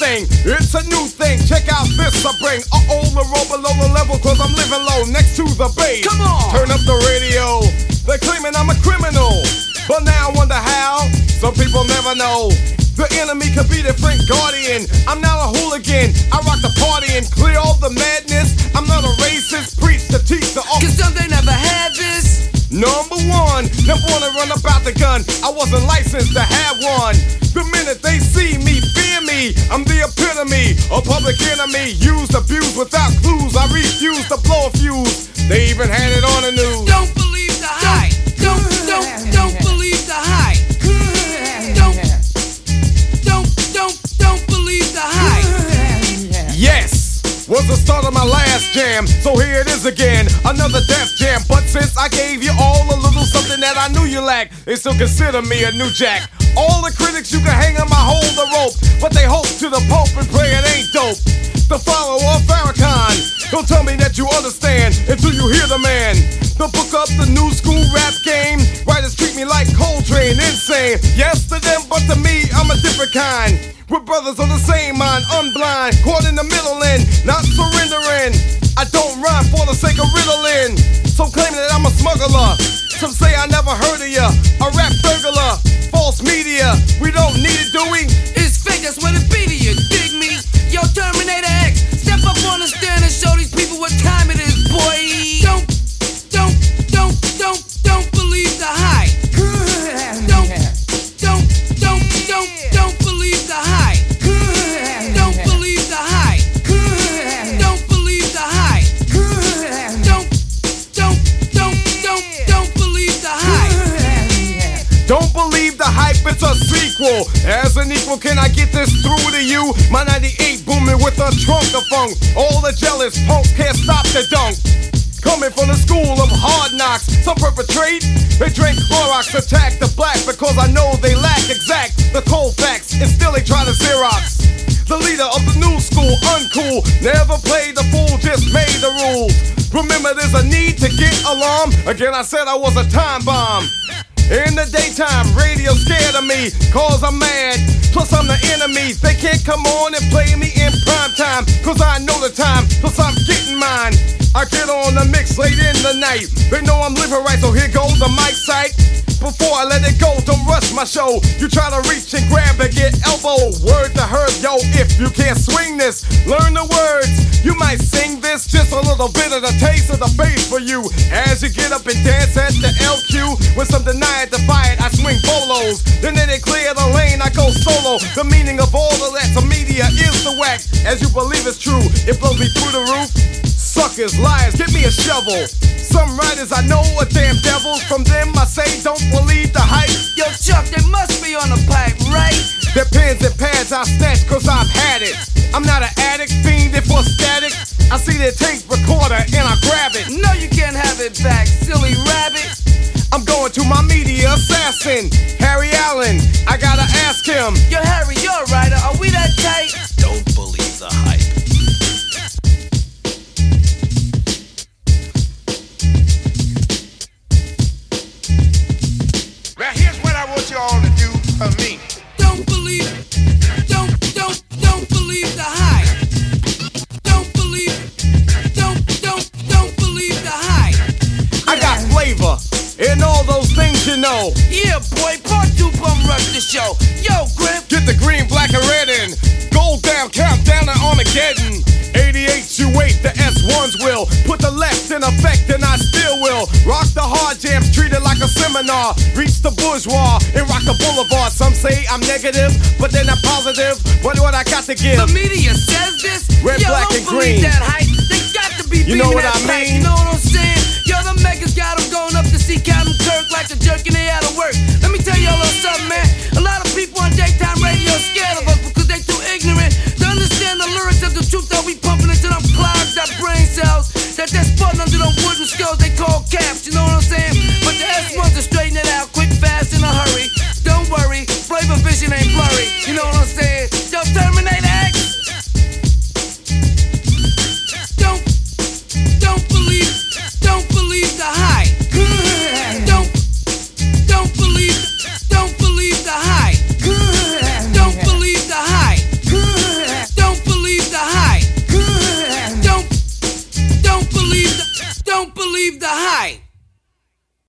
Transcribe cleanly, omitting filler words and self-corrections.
thing. It's a new thing. Check out this I bring. The roll below the level, cause I'm living low next to the base. Come on! Turn up the radio. They're claiming I'm a criminal, but now I wonder how. Some people never know. The enemy could be the Frank Guardian. I'm not a hooligan. I rock the party and clear all the madness. I'm not a racist. Preach to teach the Cause some they never had this. Number one, never wanna run about the gun. I wasn't licensed to have one. The minute they see me, fear me. I'm the epitome, a public enemy. Used, abused without clues. I refuse to blow a fuse. They even had it on the news. Don't believe the hype. Don't believe the hype. Don't believe the hype. Yes, was the start of my last jam. So here it is again, another Def Jam. But since I gave you all a little something that I knew you lacked, they still consider me a new jack. All the critics you can hang on my hold the rope, but they hope to the Pope and pray it ain't dope. The follower of Farrakhan, don't tell me that you understand until you hear the man. The book up the new school rap game. Writers treat me like Coltrane, insane. Yes to them, but to me, I'm a different kind. We're brothers of the same mind, unblind, caught in the middle and not surrendering. I don't rhyme for the sake of riddling. Some claim that I'm a smuggler. Some say I never heard of ya. A rap burglar, false media. We don't need it, do we? It's fake, that's what it be to you. Dig me? Yo, Terminator X, step up on the stand and show these people what time it is, boy. Don't believe the hype. Don't believe the hype. Don't believe the hype. Don't believe the hype. Don't believe the hype. Don't believe the hype, it's a sequel. As an equal, can I get this through to you? My 98 booming with a trunk of funk. All the jealous punks can't stop the dunk. Coming from the school of hard knocks, some perpetrate. They drink Clorox, attack the black because I know they lack exact the cold facts, and still they try to Xerox. The leader of the new school, uncool, never played the fool, just made the rules. Remember, there's a need to get alarm. Again, I said I was a time bomb. In the daytime, radio scared of me, cause I'm mad. Plus I'm the enemy, they can't come on and play me in prime time, cause I know the time, plus I'm getting mine. I get on the mix late in the night. They know I'm living right, so here goes the mic sight. Before I let it go, don't rush my show. You try to reach and grab and get elbow. Word to Herb, yo, if you can't swing this, learn the words. You might sing this, just a little bit of the taste of the bass for you. As you get up and dance at the LQ, when some deny it, defy it, I swing bolos. Then they clear the lane, I go solo. The meaning of all of that to media is the whack. As you believe it's true, it blows me through the roof. Suckers, liars, give me a shovel. Some writers I know are damn devils. From them I say don't believe the hype. Yo, Chuck, they must be on the pipe, right? Their pens and pads I snatch cause I've had it. I'm not an addict, fiending for static. I see their tape recorder and I grab it. No, you can't have it back, silly rabbit. I'm going to my media assassin, Harry Allen. I gotta ask him. Yo, Harry, you're a writer, are we that tight? Don't believe the hype. Now here's what I want you all to do for me. Don't believe the hype. Don't believe the hype. I got flavor and all those things you know. Yeah, boy, part 2 bum rush the show. Yo, Grip. Get the green, black, and red in. Gold down, count down to Armageddon. 88, you wait, the S1s will put the left in effect, and I still will rock the hard jams, treat it like a seminar. Reach the bourgeois and rock the boulevard. Some say I'm negative, but then I'm positive. But what I got to give? The media says this. Red, yo, black, don't and green. That hype. They got to be. You know what I pack. mean? You know what I'm saying? Yo, the megas got them going up to see Captain Kirk like a jerk and they out of work. Let me tell you a little something, man. A lot of people on daytime